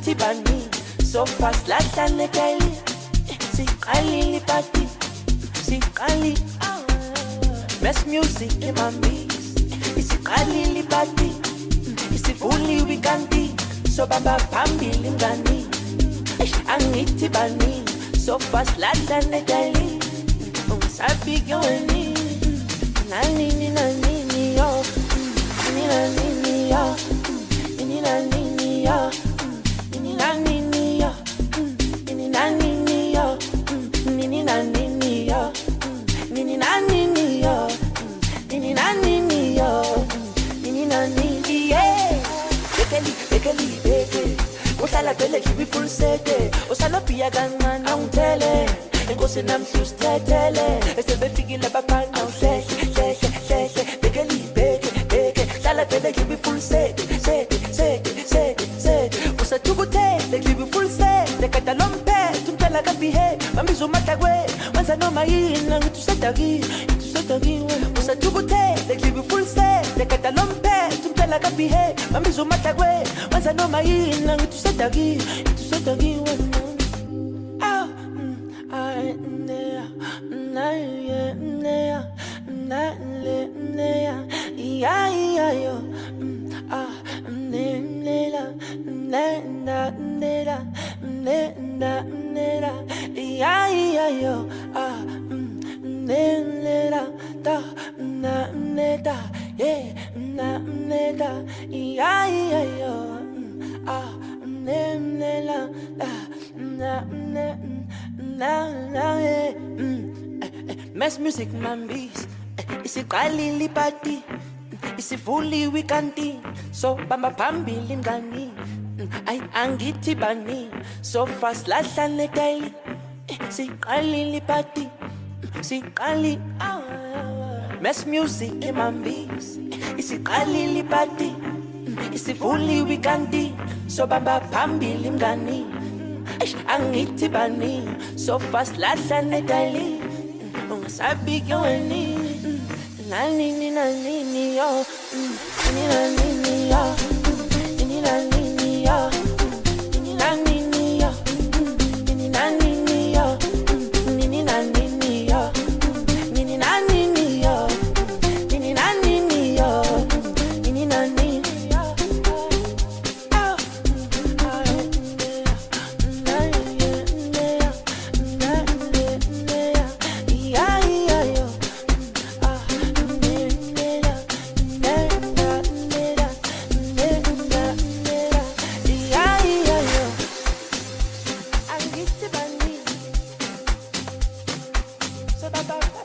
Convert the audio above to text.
angithi bani so fast lahlane daily siqalile party siqali best music in my mix isiqalile party isivuli weekandi so baba phambili ngani angithi bani so fast lahlane daily ungasabi ngweni nani yo nini yo nini yo uhlala vele ngibe full sete usalophiya kancane awungithele inkosi namhlusithethele esebefikile abafana awuhlehle beke hlala vele ngibe full sete usathukuthele ngibe full sete kade lomphethe umntwana kabehave bambiza umahlakwe wenza noma yini ngithi usadakiwe usathukuthele ngibe full sete kade lomphethe umntwana kabehave bambiza umahlakwe wenza noma yini ngithi usadakiwe Mass music mambis isiqalile party isivuli weekandi so bamba phambili ngani ay angithi bani so fast lahlane daily siqalile party siqali mass music mambis isiqalile party isivuli weekandi so bamba phambili ngani angithi bani so fast lahlane daily ungasabi ngweni nani yo nini yo Bye.